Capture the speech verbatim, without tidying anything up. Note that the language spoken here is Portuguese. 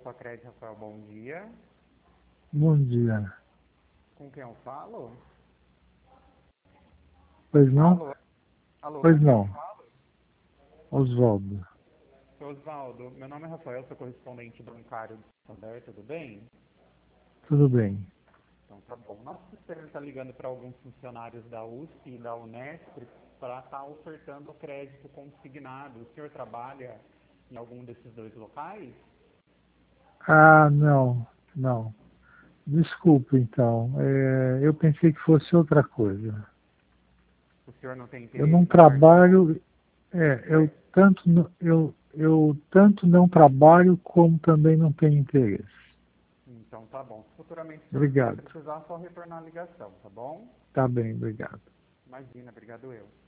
Opa, Crédito Rafael, bom dia. Bom dia. Com quem eu falo? Pois não? Alô? Alô, Pois com quem eu não. falo? Oswaldo. Seu Osvaldo, meu nome é Rafael, sou correspondente bancário do Santander, tudo bem? Tudo bem. Então tá bom. Nosso sistema está ligando para alguns funcionários da U S P e da Unesp para estar ofertando crédito consignado. O senhor trabalha em algum desses dois locais? Ah, não. Não. Desculpe, então. É, eu pensei que fosse outra coisa. O senhor não tem Eu não interesse em ofertar? trabalho... É, eu tanto, n- eu, eu tanto não trabalho como também não tenho interesse. Então tá bom. Se futuramente o senhor vier Obrigado. precisar, é só retornar a ligação, tá bom? Tá bem, obrigado. Imagina, obrigado eu.